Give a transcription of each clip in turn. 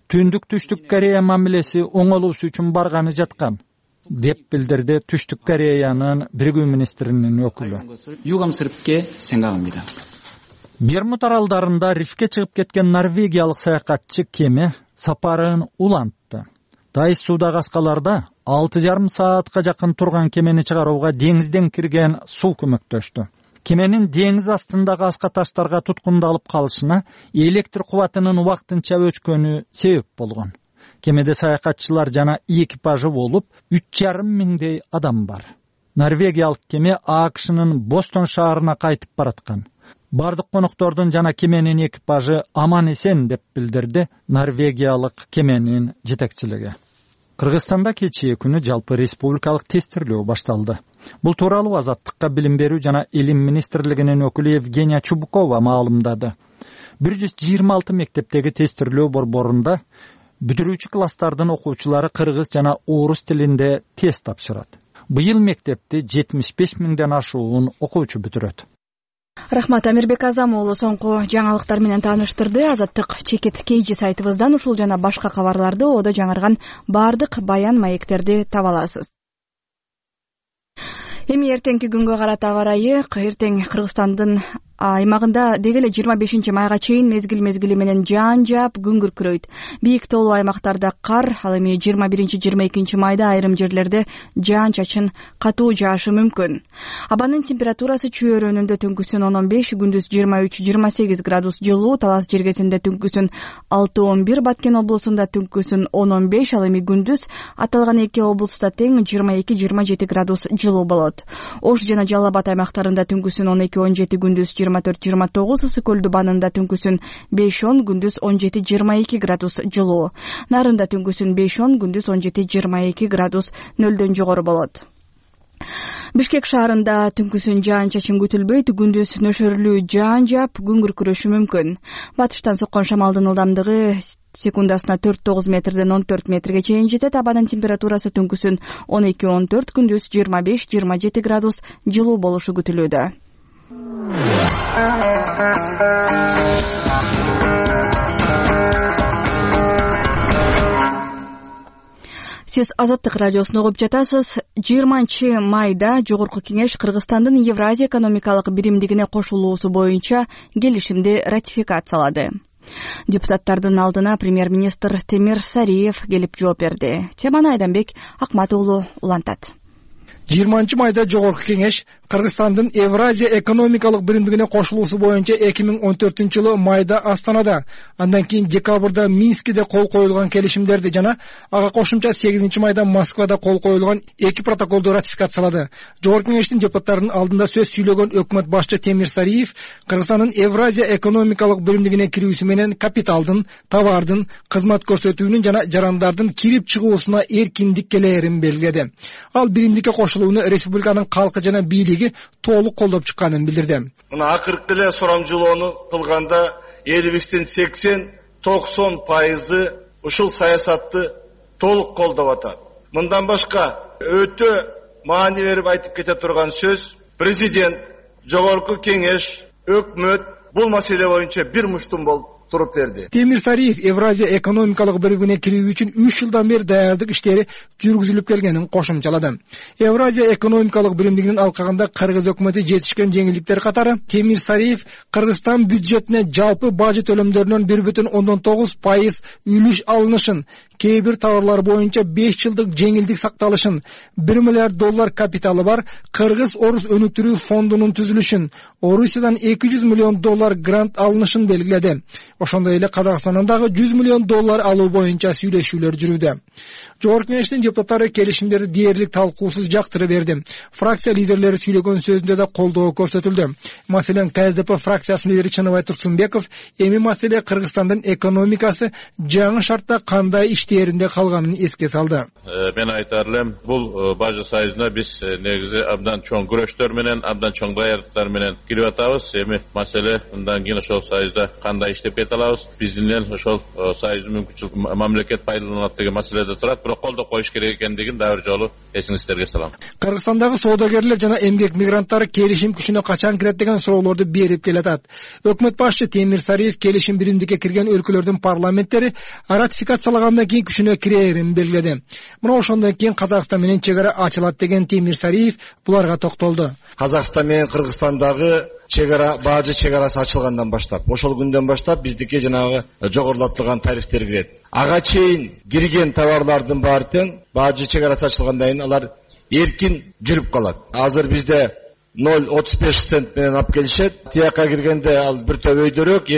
Түндүк Түштүк Корея мамилеси оңолуусу үчүн барганы жаткан, деп билдирди Түштүк Кореянын биригүү министринин өкүлү. 유감스럽게 생각합니다. Бермуд аралдарында рифке чыгып кеткен норвегиялык саякатчы кеме сапарын улантты. Дайыс суудагы аскаларда 6,5 саатка жакын турган кемени чыгарууга деңизден кирген суу көмөктөштү. Кеменин деңиз астындагы аска таштарга туткундалып калышына электр кубатынын убактынча өчкөнү себеп болгон. Кемеде саякатчылар жана экипажы болуп 3,5 миңдей адам бар. Норвегиялык кеме АКШнын Бостон шаарына кайтып бараткан. Бардык коноктордун жана кеменин экипажы аман-эсен деп билдирди норвегиялык кеменин жетекчилиги. Кыргызстанда кечээ күнү жалпы республикалык тестирлөө башталды. Бул тууралуу Азаттыкка билим берүү жана илим министрлигинин өкүлү Евгения Чубукова маалымдады. 126 мектептеги тестирлөө борборунда бүтүрүүчү класстардын окуучулары кыргыз жана орус тилинде тест тапшырат. Быйыл мектепти 75 миңден ашуун окуучу бүтүрөт. Рахмат, Амирбек Азам уулу соңку жаңалыктар менен тааныштырды. Азаттык чекит KG сайтыбыздан ушул жана башка кабарларды оодо жаңырган бардык баян маектерди таба аласыз. Эми эртеңки күнгө карата аба ырайы эртең Кыргызстандын аймагында деги эле 25 майга чейин мезгил менен жаан жаап күн күркүрөйт. Бийик тоолуу аймактарда кар, ал эми 21-22 майда айрым жерлерде жаан чачын катуу жаашы мүмкүн. Абанын температурасы чүй өрөөнүндө түнкүсүн 10-15, күндүз 23-28 градус жылуу, Талас жергесинде түнкүсүн 6-11, Баткен облусунда түнкүсүн 10-15, ал эми күндүз аталган эки облуста тең 22-27 градус жылуу болот. Ош жана Жалал Абад аймактарында түнкүсүн 12-17, күндүз 24-29, Ысык Көлдү банында түнкүсүн 5-10, күндүз 17-22 градус жылуу. Нарында түнкүсүн 5-10, күндүз 17-22 градус нөлдөн жогору болот. Бишкек шаарында түнкүсүн жаан чачын күтүлбөйт, күндүз нөшөрлүү жаан жаап, күн күркүрөшү мүмкүн. Батыштан соккон шамалдын ылдамдыгы секундасына 4-9 метрден 14 метрге чейин жетет. Абанын температурасы түнкүсүн 12-14, күндүз 25-27 градус жылуу болушу күтүлүүдө. Сиз Азаттык радиосун угуп жатасыз. 20 майда Жогорку Кеңеш Кыргызстандын Евразия экономикалык биримдигине кошулуусу боюнча келишимди ратификациялады. Депутаттардын алдына премьер-министр Темир Сариев келип жооп берди. Теманы Айданбек Акмат уулу улантат. 20 майда Жогорку Кеңеш Кыргызстандын Евразия экономикалык биримдигине кошулуусу боюнча 2014-жылы майда Астанада, андан кийин декабрда Минскиде кол коюлган келишимдерди жана ага кошумча 8 майда Москвада кол коюлган 2 протоколду ратификациялады. Жогорку Кеңештин депутаттарынын алдында сөз сүйлөгөн өкмөт башчы Темир Сариев Кыргызстандын Евразия экономикалык биримдигине кирүүсү менен капиталдын, товардын, кызмат көрсөтүүнүн жана жарандардын кирип чыгуусуна эркиндик келээрин белгиледи. Ал биримдикке кошулууну республиканын калкы жана бийлиги толук колдоп чыкканын билдирди. Мына акыркы эле сурамжылоону кылганда элибиздин 80-90% ушул саясатты толук колдоп атат. Мындан башка өтө маани берип айтып кете турган сөз, президент, Жогорку Кеңеш, өкмөт бул маселе боюнча бир муштум болуп туруп берди. Темир Сариев Евразия экономикалык биримдигине кирүү үчүн 3 жылдан бери даярдык иштери жүргүзүлүп келгенин кошумчалады. Евразия экономикалык биримдигинин алкагында Кыргыз өкмөтү жетишкен жеңилдиктер катары Темир Сариев Кыргызстан бюджетине жалпы бажы төлөмдөрүнөн 1,9% үлүш алынышын, кээ бир товарлар боюнча 5 жылдык жеңилдик сакталышын, $1 миллиард капиталы бар Кыргыз-Орус өнүктүрүү фондунун түзүлүшүн, Орусиядан $200 миллион грант алынышын белгиледи. Ошондой эле Казакстандан дагы $100 миллион алуу боюнча сүйлөшүүлөр жүрүүдө. Жогорку Кеңештин депутаттары келишимдерди дээрлик талкуусуз жактырып берди. Фракция лидерлери сүйлөгөн сөзүндө да колдоо көрсөтүлдү. Маселен, КСДП фракциясынын лидери Чыныбай Турсунбеков эми маселе Кыргызстандын экономикасы жаңы шартта кандай иштеринде калганын эске салды. Мен айтар элем, бул бажы союзуна биз негизи абдан чоң күрөштөр менен, абдан чоң даярдыктар менен кирип атабыз. Эми маселе мындан кийин ошол союзда кандай иштеп кете алабыз? Биздин эле ошол союздун мүмкүнчүлүк мамлекет пайдаланат деген маселеде турат, бирок колдоп коюш керек экендигин дагы бир жолу эсиңиздерге салам. Кыргызстандагы соодагерлер жана эмгек мигранттары келишим күчүнө качан кирет деген суроолорду берип келатат. Өкмөт башчы Темир Сариев келишим биримдикке кирген өлкөлөрдүн парламенттери ратификациялагандан кийин күчүнө кирерин белгиледи. Мына ошондон кийин Казакстан менен чек ара ачылат деген Темир Сариев буларга токтолду. Казакстан менен Кыргызстандагы чек ара, бажы чек арасы ачылгандан баштап, ошол күндөн баштап биздикке жанагы жогорулатылган тарифтер кирет. Ага чейин кирген товарлардын баары тең бажы чек арасы ачылгандан кийин алар эркин жүрүп калат. Азыр бизде 0,35 цент менен алып келишет. Тияка киргенде ал бир топ өйдөрөөк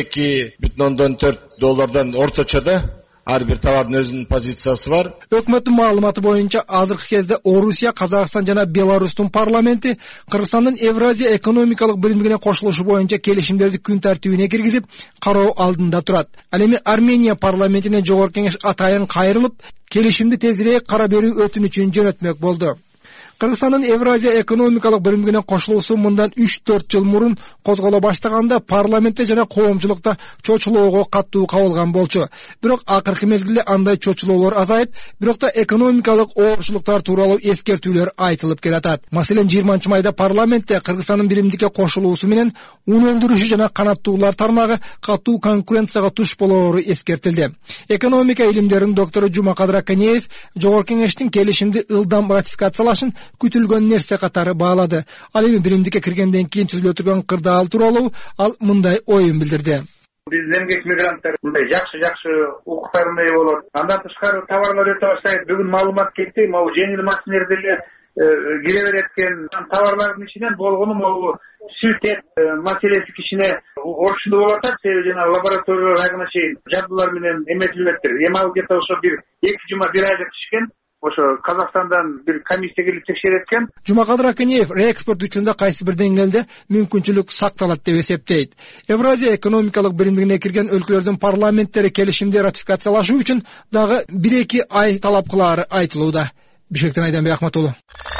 $2.4 орточода ар бир товардын өзүнүн позициясы бар. Өкмөттүн маалыматы боюнча азыркы кезде Орусия, Казакстан жана Беларустун парламенти Кыргызстандын Евразия экономикалык биримдигине кошулушу боюнча келишимдерди күн тартибине киргизип, кароо алдында турат. Ал эми Армения парламентине жогорку кеңеш атайын кайрылып, келишимди тезирээк кара берүү өтүнүчүн жөнөтмөк болду. Кыргызстандын Евразия экономикалык биримдигине кошулуусу мындан 3-4 жыл мурун козголо баштаганда парламентте жана коомчулукта чочулоого каттуу кабылган болчу. Бирок акыркы мезгилде андай чочулоолор азайып, бирок да экономикалык оорчулуктар тууралуу эскертүүлөр айтылып келатат. Маселен 20-майда парламентте Кыргызстандын биримдикке кошулуусу менен ун өндүрүшү жана канаттуулар тармагы катуу конкуренцияга туш болоору эскертилди. Экономика илимдеринин доктору Жумакадыр Аканеев жогорку кеңештин келишимди ылдам ратификациялашын күтүлгөн нерсе катары баалады. Ал эми биримдикке киргенден кийин түзүлө турган кырдаал тууралуу ал мындай оюн билдирди. Биздин эмгек мигранттар мындай жакшы укуктарына ээ болот. Андан тышкары товарлар өтө баштайт. Бүгүн маалымат кетти, могу жеңил машинелер деле кире берет экен. Товарлардын ичинен болгону могу сүт эт маселеси кичине орчундуу болуп атат. Себеби жана лабораториялар айгына чейин жабдуулар менен эметилиптир. Эми ал где-то ошо бир 2 жума 1 айда түшкөн. Ошо Казакстандан бир комиссия келип текшерет экен. Жумакадыр Аканеев реэкспорт үчүн да кайсы бир деңгээлде мүмкүнчүлүк сакталат деп эсептейт. Евразия экономикалык биримдигине кирген өлкөлөрдүн парламенттери келишимди ратификациялашуу үчүн дагы 1-2 ай талап кылаары айтылууда. Бишкектен Айданбек Ахматулу.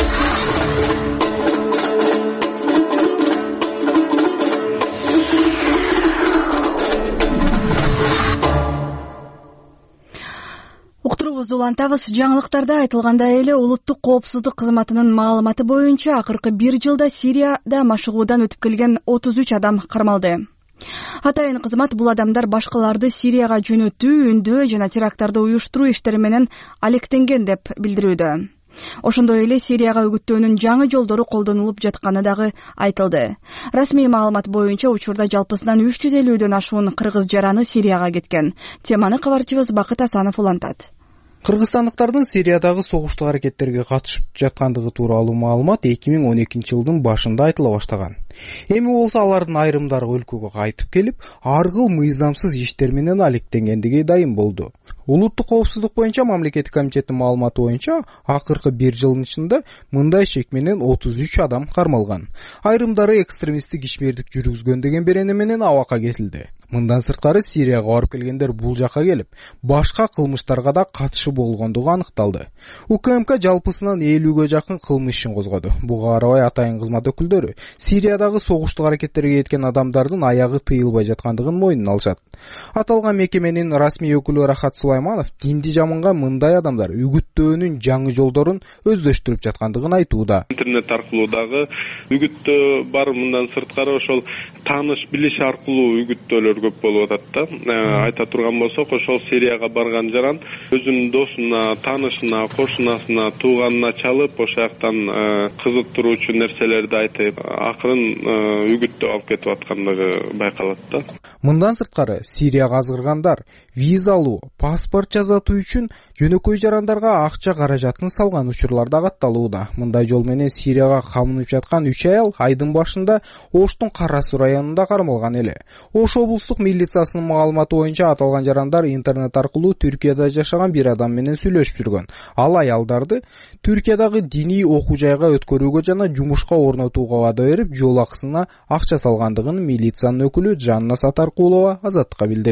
Уктуруубузду улантабыз. Жаңылыктарда айтылгандай эле улуттук коопсуздук кызматынын маалыматы боюнча акыркы 1 жылда Сирияда машыгуудан өтүп келген 33 адам кармалды. Атайын кызмат бул адамдар башкаларды Сирияга жөнөтүү, үндөө жана теракттарды уюштуруу иштери менен алектенген деп билдирүүдө. Ошондой эле Сирияга үгүттөөнүн жаңы жолдору колдонулуп жатканы дагы айтылды. Расмий маалымат боюнча учурда жалпысынан 350дөн ашуун кыргыз жараны Сирияга кеткен. Теманы кабарчыбыз Бакыт Асанов улантат. Кыргызстандыктардын Сириядагы согуштук аракеттерге катышып жаткандыгы тууралуу маалымат 2012 жылдын башында айтыла баштаган. Эми болсо алардын айрымдары өлкөгө кайтып келип, аргыл мыйзамсыз иштер менен алектенгендиги дайым болду. Улуттук коопсуздук боюнча мамлекеттик комитеттин маалыматы боюнча акыркы 1 жылдын ичинде мындай шек менен 33 адам кармалган. Айрымдары экстремисттик ишмердик жүргүзгөн деген берене менен абакка кесилди. Мындан сырткары Сирияга барып келгендер бул жакка келип, башка кылмыштарга да катышы болгондугу аныкталды. УКМК жалпысынан 50ге жакын кылмыш ишин козгоду. Буга карабай атайын кызмат өкүлдөрү Сириядагы согуштук аракеттерге кеткен адамдардын аягы тыйылбай жаткандыгын мойнуна алышат. Аталган мекеменин расмий өкүлү Рахат Сулайманов динди жаманга мындай адамдар үгүттөөнүн жаңы жолдорун өздөштүрүп жаткандыгын айтууда. Интернет аркылуу дагы үгүттөө бар, мындан сырткары ошол тааныш билиш аркылуу үгүттөөлөр көп болуп атат да. Айта турган болсок, ошол Сирияга барган жаран өзүнүн досуна, таанышына, кошунасына, тууганына чалып, ошол жактан кызыктыруучу нерселерди айтып, акырын үгүттөө алып кетип аткандыгы байкалат да. Мындан сырткары Сирияга азгыргандар виза алуу, паспорт жасатуу үчүн жөнөкөй жарандарга акча каражатын салган учурлар да катталууда. Мындай жол менен Сирияга камынып жаткан 3 аял айдын башында Оштун Кара Суу районунда кармалган эле. Ош облустук милициясынын маалыматы боюнча аталган жарандар интернет аркылуу Түркияда жашаган бир адам менен сүйлөшүп жүргөн. Ал аялдарды Түркиядагы диний окуу жайга өткөрүүгө жана жумушка орнотууга вада берип, жол акысына акча салгандыгын милициянын өкүлү Жанна Сатаркулова Азаттыкка билдирди.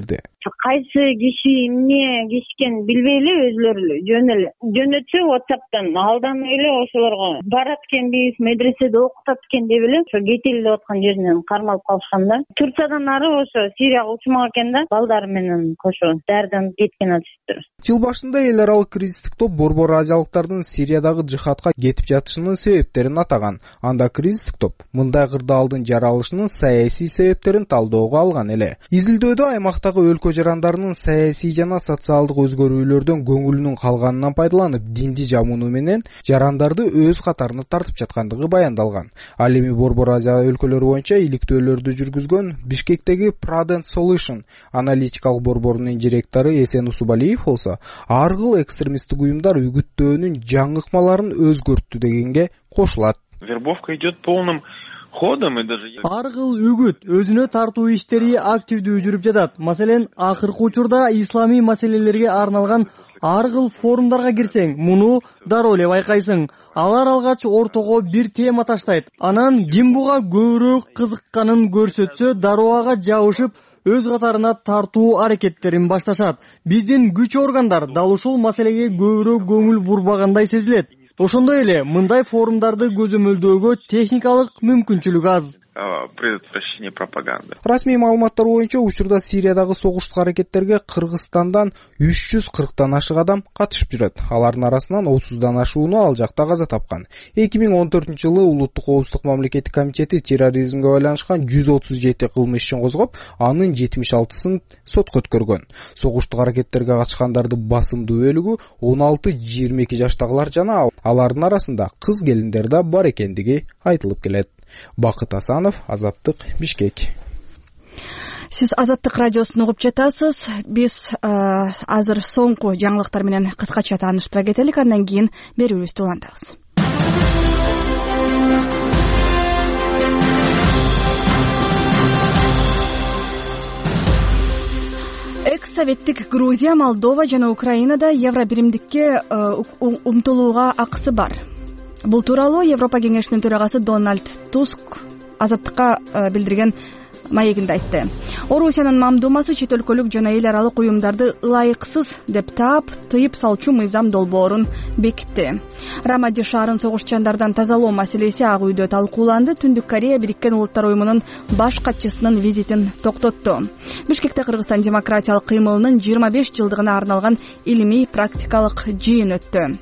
кайсы киши эмне кишкен билбей эле өзүлөрү жөнөтсө WhatsApp'тан алдан эле ошолорго барат экенбиз, медреседе окутат экен деп эле ошо кетели деп аткан жеринен кармалып калышкан да. Турциядан ары ошо Сирияга учмак экен да, балдары менен кошо даярданып кеткен атышыптыр. Жыл башында эл аралык кризистик топ борбор азиялыктардын Сириядагы жихадка кетип жатышынын себептерин атаган. Анда кризистик топ мындай кырдаалдын жаралышынын саясий себептерин талоого алган эле. Изилдөөдө аймактагы өлкө жарандарынын саясий жана социалдык өзгөрүүлөрдөн көңүлүнүн калганынан пайдаланып, динди жамууну менен жарандарды өз катарына тартып жаткандыгы баяндалган. Ал эми борбор Азия өлкөлөрү боюнча иликтөөлөрдү жүргүзгөн Бишкектеги Prudent Solution аналитикалык борборунун директору Эсен Усубалиев болсо, аргыл экстремисттик уюмдар үгүттөөнүн жаңы ыкмаларын өзгөрттү дегенге кошулат. Вербовка идет полным ходом и даже аргыл үгүт өзүнө тартуу иштери активдүү жүрүп жатат. Маселен, акыркы учурда исламий маселелерге арналган аргыл форумдарга кирсең, муну дароо эле байкайсың. Алар алгач ортого бир тема таштайт. Анан ким буга көбүрөөк кызыкканын көрсөтсө, дароо ага жабышып, өз катарына тартуу аракеттерин башташат. Биздин күч органдар дал ушул маселеге көбүрөөк көңүл бурбагандай сезилет. Ошондой эле мындай форумдарды көзөмөлдөөгө техникалык мүмкүнчүлүк аз. Предотвращение пропаганды. Расмий маалыматтар боюнча учурда Сириядагы согуштук аракеттерге Кыргызстандан 340тан ашык адам катышып жүрөт. Алардын арасынан 30дан ашууну ал жакта каза тапкан. 2014-жылы Улуттук коопсуздук мамлекеттик комитети терроризмге байланышкан 137 кылмыш ишин козгоп, анын 76сын сотко өткөргөн. Согуштук аракеттерге катышкандардын басымдуу бөлүгү 16-22 жаштагылар жана алардын арасында кыз келиндер да бар экендиги айтылып келет. Бакыт Асанов, Азаттык, Бишкек. Сиз Азаттык радиосун угуп жатасыз. Биз азыр соңку жаңылыктар менен кыскача тааныштыра кетелик, андан кийин берүүбүздү улантабыз. Экс-советтик Грузия, Молдова жана Украинада евробиримдикке умтулууга акысы бар. Бул тууралуу Европа кеңешинин төрагасы Дональд Туск Азаттыкка билдирген маегинде айтты. Орусиянын мамдумасы чет өлкөлүк жана эл аралык уюмдарды ылайыксыз деп таап, тыйып салчу мыйзам долбоорун бекитти. Рамади шаарын согушчандардан тазалоо маселеси Ак үйдө талкууланды. Түндүк Корея Бириккен Улуттар уюмунун баш катчысынын визитин токтотту. Бишкекте Кыргызстан демократиялык кыймылынын 25 жылдыгына арналган илимий практикалык жыйын өттү.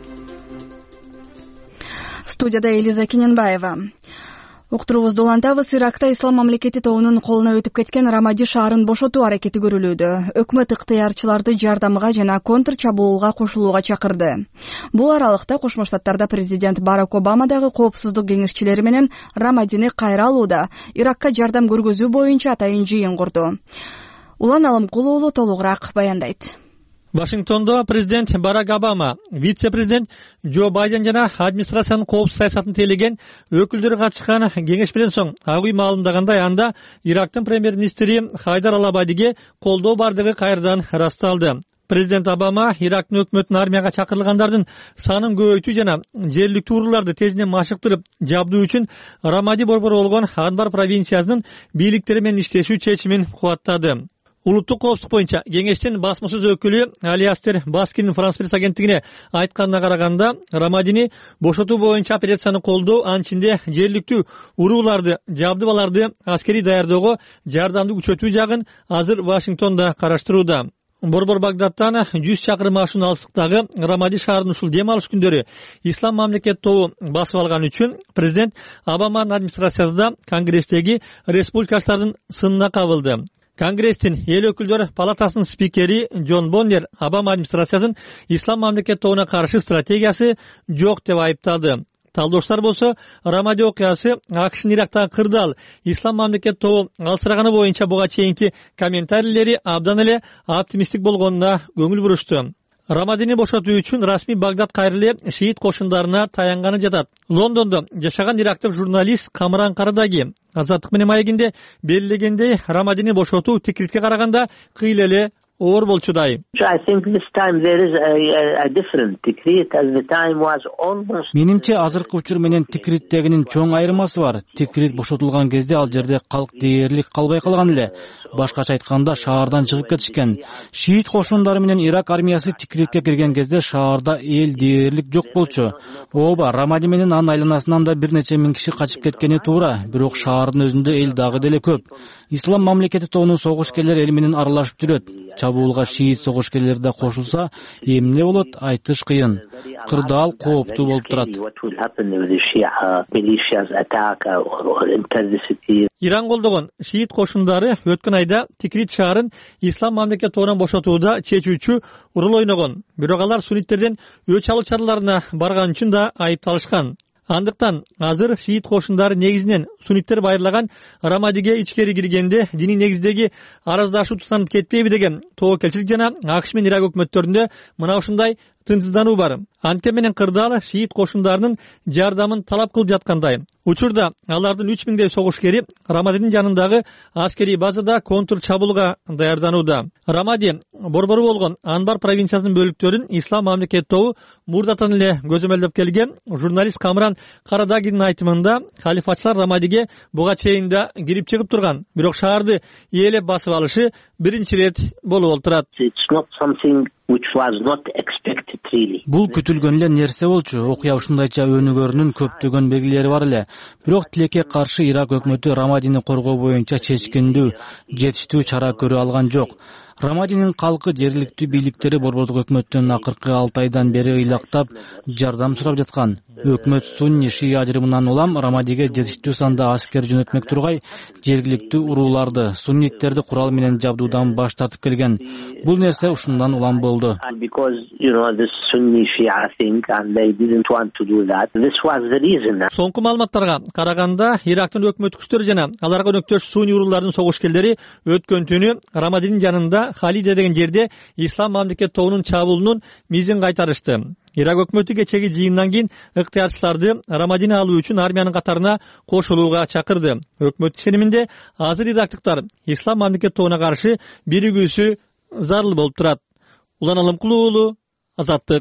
Студияда Элиза Кененбаева. Уктуруубузду улантабыз. Иракта Ислам мамлекети тобунун колуна өтүп кеткен Рамади шаарын бошотуу аракети көрүлүүдө. Өкмөт ыктыярчыларды жардамга жана контр чабуулга кошулууга чакырды. Бул аралыкта Кошмо Штаттарда президент Барак Обама дагы коопсуздук кеңешчилери менен Рамадини кайра алууда Иракка жардам көргөзүү боюнча атайын жыйын курду. Улан Алымкул уулу толугураак баяндайт. Вашингтондо президент Барак Обама, вице-президент Джо Байден жана администрациянын коопсуз саясатын тейлеген өкүлдөрү катышкан кеңеш менен соң Ак үй маалымдагандай, анда Ирактын премьер-министри Хайдар Ал-Абадиге колдоо бардыгы кайрадан ырасталды. Президент Обама Ирактын өкмөтүнүн армияга чакырылгандардын санын көбөйтүү жана жерлик тууруларды тезинен машыктырып жабдуу үчүн Рамади борбору болгон Анбар провинциясынын бийликтери менен иштешүү чечимин кубаттады. Улуттук коопсуздук боюнча кеңештин басмасөз өкүлү Алиастер Баскин Франс пресс агенттигине айтканына караганда, Рамадини бошотуу боюнча операцияны колдоо анчинде жерликтүү урууларды, жабдыбаларды аскерий даярдөөгө жардамды күчөтүү жагын азыр Вашингтонда караштырууда. Борбор Багдадтан 100 чакырым ашуун алыстыктагы Рамади шаарынын ушул дем алыш күндөрү Ислам мамлекет тобу басып алган үчүн президент Обаманын администрациясында Конгресстеги республикачылардын сынына кабылды. Конгресстин эл өкүлдөр палатасынын спикери Джон Боннер Обама администрациясын Ислам мамлекет тобуна каршы стратегиясы жок деп айыптады. Талдоштор болсо, Рамади окуясы АКШнын Ирактагы кырдаал Ислам мамлекет тобу алсыраганы боюнча буга чейинки комментарийлери абдан эле оптимисттик болгонуна көңүл бурушту. Рамадини бошотуу үчүн расмий Багдад кайрыле шиит кошундарына таянганы жатат. Лондондо жашаган ирактык журналист Камран Карадаги Азаттык менен маегинде белгилегендей, Рамадини бошотуу тикиликке караганда кыйла эле оор болчудай. Менимче азыркы учур менен Тикриттегинин чоң айырмасы бар. Тикрит бошотулган кезде ал жерде калк дээрлик калбай калган эле. Башкача айтканда шаардан чыгып кетишкен. Шиит кошундары менен Ирак армиясы Тикритке кирген кезде шаарда эл дээрлик жок болчу. Ооба, Рамади менен анын айланасынан да бир нече миң киши качып кеткени туура, бирок шаардын өзүндө эл дагы деле көп. Ислам мамлекети тобунун согушкерлер эл менен аралашып жүрөт. Чабуулга шиит согушкерлер да кошулса, эмне болот айтыш кыйын. Кырдаал кооптуу болуп турат. Иран колдогон шиит кошундары өткөн айда Тикрит шаарын ислам мамлекет тобунан бошотууда чечүүчү роль ойногон. Бирок алар суннитттерден өч алуу чараларына барган үчүн да айыпталышкан. Андыктан азыр шиит кошундары негизинен сунниттер байырлаган Рамадиге ичкери киргенде диний негиздеги араздашуу тутанып кетпейби деген тобокелчилик жана АКШ менен Ирак өкмөттөрүндө мына ушундай тынчсыздануу бар. Анткени менен кырдаал шиит кошундарынын жардамын талап кылып жаткандай. Учурда алардын 3000дей согушкери Рамадинин жанындагы аскерий базада контр чабуулга даярданууда. Рамади борбору болгон Анбар провинциясынын бөлүктөрүн ислам мамлекет тобу мурдатан эле көзөмөлдөп келген. Журналист Камран Карадагинин айтымында халифатчылар Рамадиге буга чейин да кирип чыгып турган. Бирок шаарды ээлеп басып алышы биринчи рет болуп отурат. Бул күтүлгөн эле нерсе болчу. Окуя ушундайча өнүгөрүнүн көптөгөн белгилери бар эле. Бирок тилекке каршы Ирак өкмөтү Рамадини коргоо боюнча чечкиндүү, жетиштүү чара көрө алган жок. Рамадинин калкы жергиликтүү бийликтери борбордук өкмөттөн акыркы 6 айдан бери ыйлактап жардам сурап жаткан. Өкмөт сунни шия ажырымынан улам Рамадиге жетиштүү санда аскер жөнөтмөк тургай жергиликтүү урууларды, сунниттерди курал менен жабдуудан баш тартып келген. Бул нерсе ушундан улам болду. Соңку маалыматтарга караганда Ирактын өкмөт күчтөрү жана аларга өнөктөш сунни уруулардын согушкерлери өткөн түнү Рамадинин жанында Халиде деген жерде ислам мамлекет тобунун чабуулунун мизин кайтарышты. Ирак өкмөтү кечеги жыйындан кийин ыктыярчыларды Рамадини алуу үчүн армиянын катарына кошулууга чакырды. Өкмөт ишениминде азыр ирактыктар ислам мамлекет тобуна каршы биригүүсү зарыл болуп турат. Улан Алымкулуу уулу, Азаттык.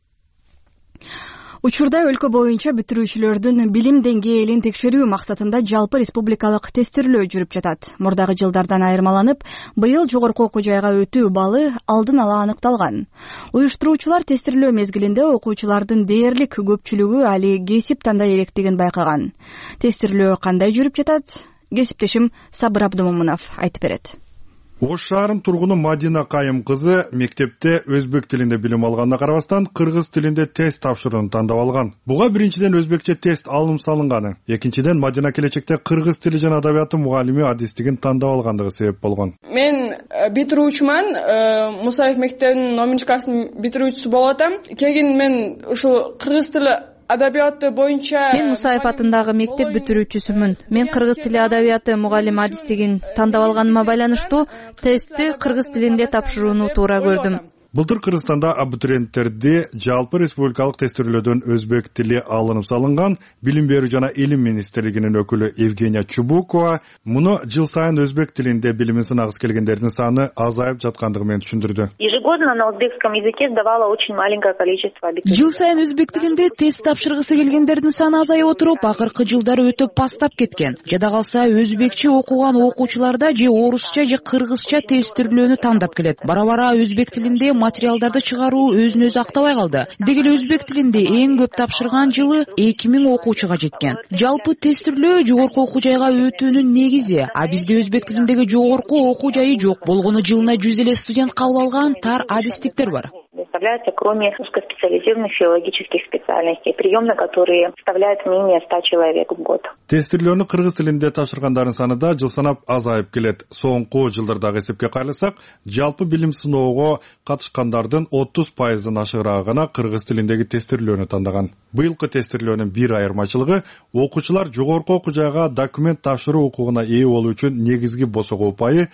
Учурда өлкө боюнча бүтүрүүчүлөрдүн билим деңгээлин текшерүү максатында жалпы республикалык тестирлөө жүрүп жатат. Мурдагы жылдардан айырмаланып, быйыл жогорку окуу жайга өтүү балы алдын ала аныкталган. Уюштуруучулар тестирлөө мезгилинде окуучулардын дээрлик көпчүлүгү али кесип тандай электигин байкаган. Тестирлөө кандай жүрүп жатат? Кесиптешим Сабыр Абдумомунов айтып берет. Ош шаарынын тургуну Мадина Кайым кызы мектепте өзбек тилинде билим алганына карабастан кыргыз тилинде тест тапшырууну тандап алган. Буга биринчиден өзбекче тест алым салынганы, экинчиден Мадина келечекте кыргыз тили жана адабияты мугалими адистигин тандап алгандыгы себеп болгон. Мен битирүүчүмүн, Мусаев мектебинин номенклатурасынын битирүүчүсү болуп атам. Кийин мен ушул кыргыз тили адабияты боюнча Мен Мусаев атындагы мектеп бүтүрүүчүсүмүн. Мен кыргыз тили адабияты мугалим адистигин тандап алганыма байланыштуу тестти кыргыз тилинде тапшырууну туура көрдүм. Былтыр Кыргызстанда абитуриенттерди жалпы республикалык тестирлөөдөн өзбек тили алынып салынган. Билим берүү жана илим министрлигинин өкүлү Евгения Чубукова муну жыл сайын өзбек тилинде билимин сынагысы келгендердин саны азайып жаткандыгы менен түшүндүрдү. Ежегодно на узбекском языке сдавало очень маленькое количество абитуриентов. Жыл сайын өзбек тилинде тест тапшыргысы келгендердин саны азайып отуруп, акыркы жылдары өтөп пастап кеткен. Жада калса өзбекче окуган окуучуларда же орусча же кыргызча тестирлөөнү тандап келет. Бара-бара өзбек тилинде материалдарды чыгаруу өзүн өзү актабай калды. Деги эле өзбек тилинде эң көп тапшырган жылы 2000 окуучуга жеткен. Жалпы тестирлөө жогорку окуу жайга өтүүнүн негизи, а бизде өзбек тилиндеги жогорку окуу жайы жок. Болгону жылына 100 эле студент кабыл алган тар адистиктер бар. Представляются, кроме узкоспециализированных филологических специальностей, приемы, которые составляют менее 100 человек в год. Тестирлөөнү кыргыз тилинде тапшыргандардын саны да жыл санап азайып келет. Соңку жылдардагы эсепке кайрылсак, жалпы билим сыноого катышкандардын 30%дан ашыгыраагы гана кыргыз тилиндеги тестирлөөнү тандаган. Быйылкы тестирлөөнүн бир айырмачылыгы окуучулар жогорку окуу жайга документ тапшыруу укугуна ээ болуу үчүн негизги босого упайы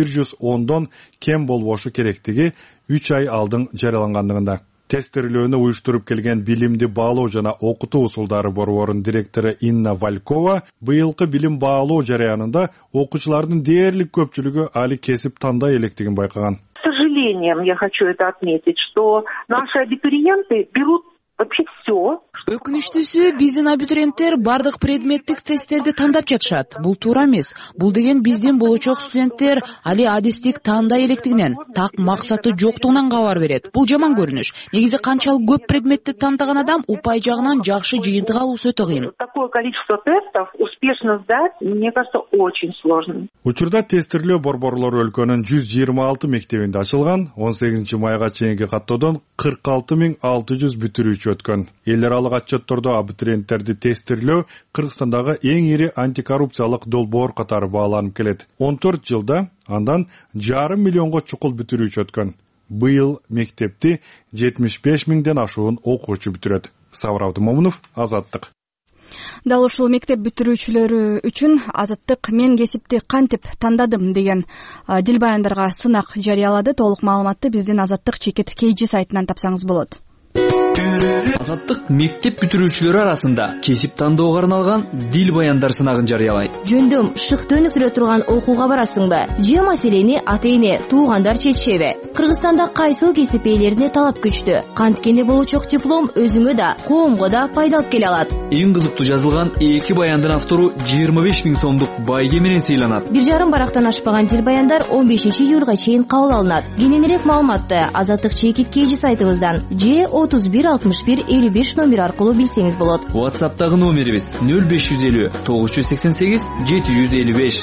110дон кем болбошу керектиги 3 ай алдын жарыялангандыгында. Тестирлөөнү уюштуруп келген билимди баалоо жана окутуу усулдары борборунун директору Инна Валькова быйылкы билим баалоо жараянында окуучулардын дээрлик көпчүлүгү али кесип тандай электигин байкаган. К удивлением я хочу это отметить, что наши абитуриенты берут вообще все. Өкүнүчтүүсү биздин абитуриенттер бардык предметтик тесттерди тандап жатышат. Бул туура эмес. Бул деген биздин болочок студенттер али адистик тандай электигинен, так максаты жоктугунан кабар берет. Бул жаман көрүнүш. Негизи канчалык көп предметти тандаган адам упай жагынан жакшы жыйынтык алуусу өтө кыйын. Такое количество тестов успешно сдать, мне кажется, очень сложно. Учурда тестирлөө борборлору өлкөнүн 126 мектебинде ачылган. 18 майга чейинки каттоодон 46.600 бүтүрүүчү өткөн. Эл аралык отчеттордо абитуриенттерди тестирлөө Кыргызстандагы эң ири антикоррупциялык долбоор катары бааланып келет. 14 жылда андан 5,5 миллионго чукул бүтүрүүчү өткөн. Быйыл мектепти 75 миңден ашуун окуучу бүтүрөт. Сабыр Абдымомунов, Азаттык. Дал ушул мектеп бүтүрүүчүлөрү үчүн Азаттык мен кесипти кантип тандадым деген дилбаяндарга сынак жарыялады. Толук маалыматты биздин Азаттык чекит KG сайтынан тапсаңыз болот. Азаттык мектеп бүтүрүүчүлөрү арасында кесип тандоого арналган дил баяндар сынагын жарыялайт. Жөндөм шыкты өнүктүрө турган окууга барасыңбы? Же маселени ата-эне, туугандар чечишеби? Кыргызстанда кайсыл кесип ээлерине талап күчтүү? Канткени болочок диплом өзүңө да, коомго да пайда алып келе алат. Эң кызыктуу жазылган 2 баяндын автору 25 000 сомдук байге менен сыйланат. 1,5 барактан ашпаган дил баяндар 15 июлга чейин кабыл алынат. Кененирээк маалыматты Азаттык чекит KG сайтыбыздан же 31 61 55 номер аркылуу билсеңиз болот. WhatsApp'тагы номерибиз 0550 988 755.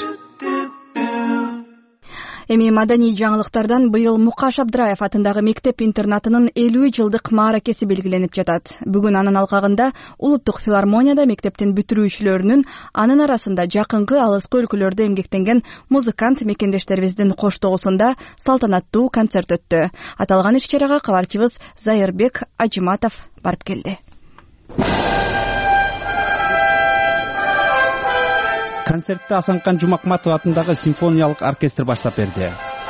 Эми маданий жаңылыктардан быйыл Мукаш Абдраев атындагы мектеп интернатынын 50 жылдык мааракеси белгиленип жатат. Бүгүн анын алкагында Улуттук филармонияда мектептин бүтүрүүчүлөрүнүн, анын арасында жакынкы алыскы өлкөлөрдө эмгектенген музыкант мекендештерибиздин коштоосунда салтанаттуу концерт өттү. Аталган иш-чарага кабарчыбыз Зайырбек Ажиматов барып келди. Концертте Асанкан Жумакматов атындагы симфониялык оркестр баштап берди.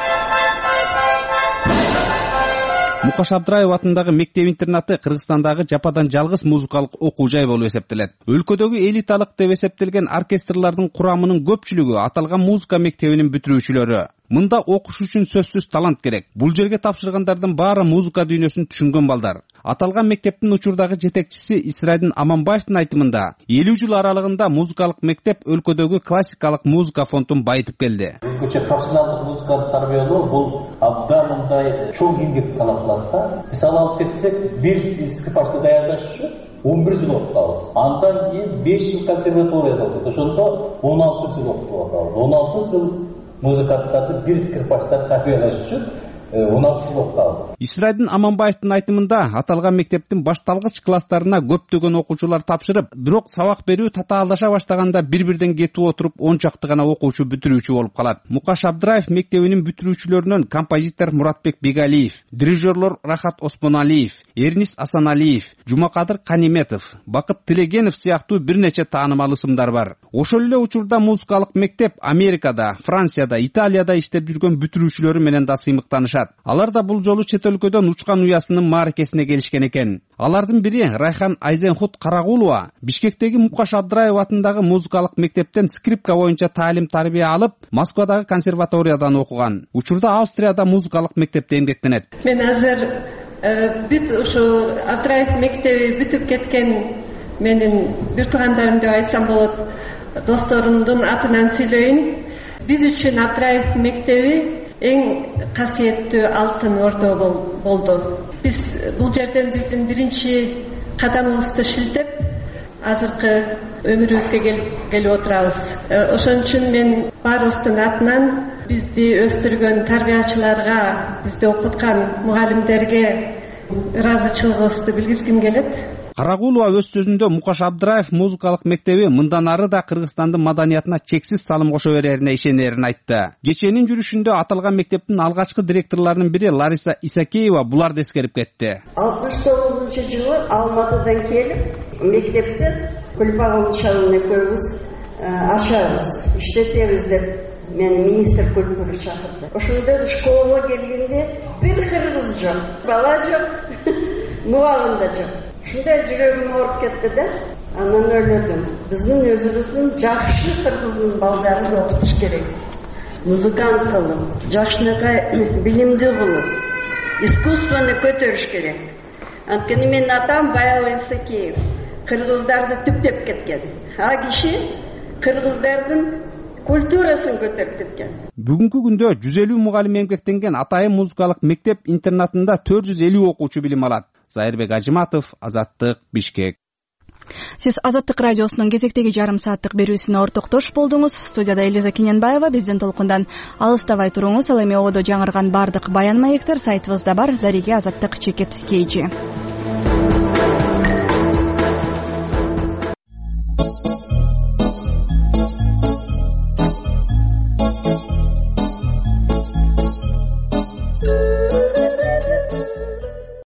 Мукаш Абдраев атындагы мектеп-интернаты Кыргызстандагы жападан жалгыз музыкалык окуу жай болуп эсептелет. Өлкөдөгү элиталык деп эсептелген оркестрлардын курамынын көпчүлүгү аталган музыка мектебинин бүтүрүүчүлөрү. Мында окуш үчүн сөзсүз талант керек. Бул жерге тапшыргандардын баары музыка дүйнөсүн түшүнгөн балдар. Аталган мектептин учурдагы жетекчиси Исрайдин Аманбаевдин айтымында 50 жыл аралыгында музыкалык мектеп өлкөдөгү классикалык музыка фондун байытып келди. Өзгөчө профессионалдык музыканы тарбиялоо бул абдан мындай чоң эмгек талап кылат да. Мисалы алып кетсек, бир скрипачты даярдаш үчүн 11 жыл окутабыз. Андан кийин 5 жыл консерваторияда окуйт. Ошондо 16 жыл окутуп атабыз. 16 жыл музыканттарды бир скрипачтан тарбиялаш үчүн 16 жыл окутабыз. Исрайдин Аманбаевдин айтымында аталган мектептин башталгыч класстарына көптөгөн окуучулар тапшырып, бирок сабак берүү татаалдаша баштаганда бир-бирден кетип отуруп 10 чакты гана окуучу бүтүрүүчү болуп калат. Мукаш Абдраев мектебинин бүтүрүүчүлөрүнөн композитор Муратбек Бегалиев, дирижерлор Рахат Осмоналиев, Эрнис Асаналиев, Жумакадыр Каниметов, Бакыт Тилегенов сыяктуу бир нече таанымал ысымдар бар. Ошол эле учурда музыкалык мектеп Америкада, Францияда, Италияда иштеп жүргөн бүтүрүүчүлөрү менен да сыймыктанышат. Алар да бул жолу чет өлкөдөн учкан уясынын мааракесине келишкен экен. Алардын бири Райхан Айзенхут Карагулова Бишкектеги Мукаш Абдраев атындагы музыкалык мектептен скрипка боюнча таалим-тарбия алып, Москвадагы консерваториядан окуган. Учурда Австрияда музыкалык мектепте эмгектенет. Мен азыр бүт ушу Абдраев мектеби бүтүп кеткен менин бир туугандарым деп айтсам болот, досторумдун атынан сүйлөйүн. Биз үчүн Абдраев мектеби эң касиеттүү алтын ордо болду. Биз бул жерден биздин биринчи кадамыбызды шилтеп, азыркы өмүрүбүзгө келип отурабыз. Ошон үчүн мен баарыбыздын атынан бизди өстүргөн тарбиячыларга, бизди окуткан мугалимдерге ыраазычылыгыбызды билгизгим келет. Карагулова өз сөзүндө Мукаш Абдраев музыкалык мектеби мындан ары да Кыргызстандын маданиятына чексиз салым кошо берерине ишенерин айтты. Кеченин жүрүшүндө аталган мектептин алгачкы директорлорунун бири Лариса Исакеева буларды эскерип кетти. 69-жылы Алматыдан келип, мектепти Кульпагул шаарына көбүз ачабыз, иштетебиз деп мени министр культуры чакырды. Ошондо школага келгенде бир кыргыз жок, бала жок, мугалим да жок. Ушундай жүрөгүм ооруп кетти да, анан ойлодум. Биздин өзүбүздүн жакшы кыргыздын балдарын окутуш керек. музыкант кылып, жашынакай билимдүү кылып, искусствону көтөрүш керек. Анткени менин атам Баял Исакеев кыргыздарды түптеп кеткен. А киши кыргыздардын культурасын көтөрүп кеткен. Бүгүнкү күндө 150 мугалим эмгектенген Атайын музыкалык мектеп интернатында 450 окуучу билим алат. Зайырбек Ажиматов, Азаттык, Бишкек. Сиз Азаттык радиосунун кезектеги жарым сааттык берүүсүнө ортоктош болдуңуз. Студияда Элиза Кененбаева. Бизден толкундан алыстабай туруңуз. Ал эми ободо жаңырган бардык баян маектер сайтыбызда бар. Дареге Азаттык чекит KG.